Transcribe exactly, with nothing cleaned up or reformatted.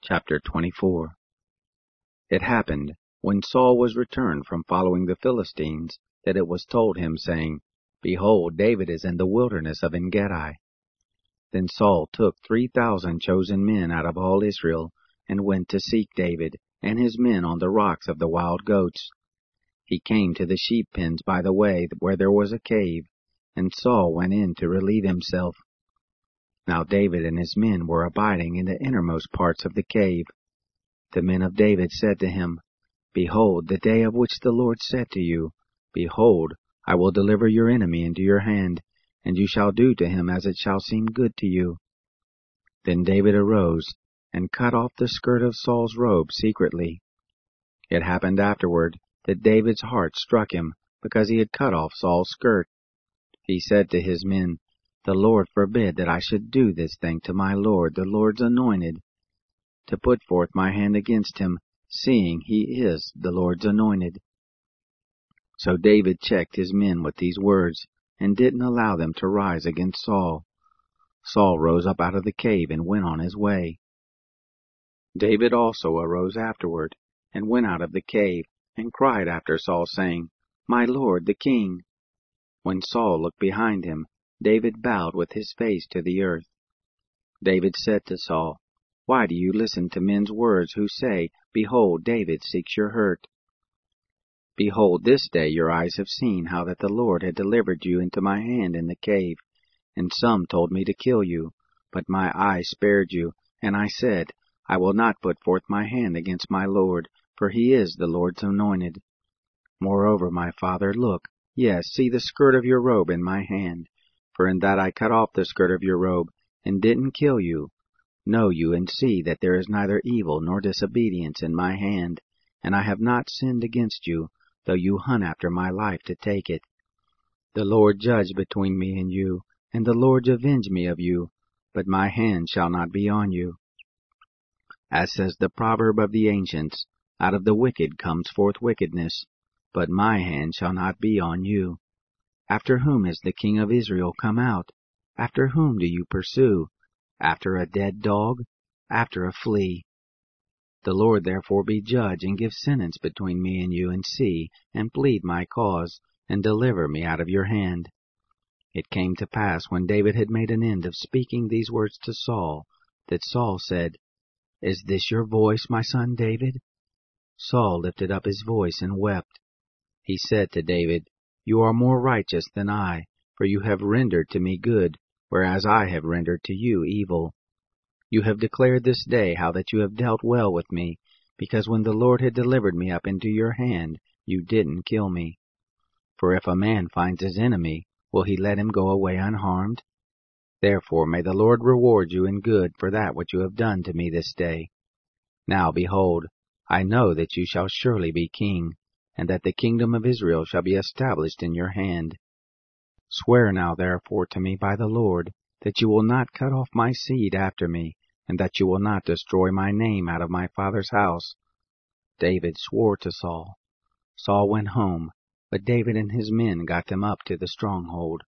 Chapter twenty-four. It happened, when Saul was returned from following the Philistines, that it was told him, saying, Behold, David is in the wilderness of En-gedi. Then Saul took three thousand chosen men out of all Israel, and went to seek David and his men on the rocks of the wild goats. He came to the sheep pens by the way where there was a cave, and Saul went in to relieve himself. Now David and his men were abiding in the innermost parts of the cave. The men of David said to him, Behold, the day of which the Lord said to you, Behold, I will deliver your enemy into your hand, and you shall do to him as it shall seem good to you. Then David arose, and cut off the skirt of Saul's robe secretly. It happened afterward that David's heart struck him, because he had cut off Saul's skirt. He said to his men, The Lord forbid that I should do this thing to my Lord, the Lord's anointed, to put forth my hand against him, seeing he is the Lord's anointed. So David checked his men with these words, and didn't allow them to rise against Saul. Saul rose up out of the cave and went on his way. David also arose afterward, and went out of the cave, and cried after Saul, saying, My lord the king. When Saul looked behind him, David bowed with his face to the earth. David said to Saul, Why do you listen to men's words who say, Behold, David seeks your hurt? Behold, this day your eyes have seen how that the Lord had delivered you into my hand in the cave, and some told me to kill you, but my eyes spared you, and I said, I will not put forth my hand against my Lord, for he is the Lord's anointed. Moreover, my father, look, yes, see the skirt of your robe in my hand, for in that I cut off the skirt of your robe, and didn't kill you. Know you and see that there is neither evil nor disobedience in my hand, and I have not sinned against you, though you hunt after my life to take it. The Lord judge between me and you, and the Lord avenge me of you, but my hand shall not be on you. As says the proverb of the ancients, Out of the wicked comes forth wickedness, but my hand shall not be on you. After whom is the king of Israel come out? After whom do you pursue? After a dead dog? After a flea? The Lord therefore be judge, and give sentence between me and you, and see, and plead my cause, and deliver me out of your hand. It came to pass, when David had made an end of speaking these words to Saul, that Saul said, Is this your voice, my son David? Saul lifted up his voice and wept. He said to David, You are more righteous than I, for you have rendered to me good, whereas I have rendered to you evil. You have declared this day how that you have dealt well with me, because when the Lord had delivered me up into your hand, you didn't kill me. For if a man finds his enemy, will he let him go away unharmed? Therefore may the Lord reward you in good for that which you have done to me this day. Now behold, I know that you shall surely be king, and that the kingdom of Israel shall be established in your hand. Swear now therefore to me by the Lord, that you will not cut off my seed after me, and that you will not destroy my name out of my father's house. David swore to Saul. Saul went home, but David and his men got them up to the stronghold.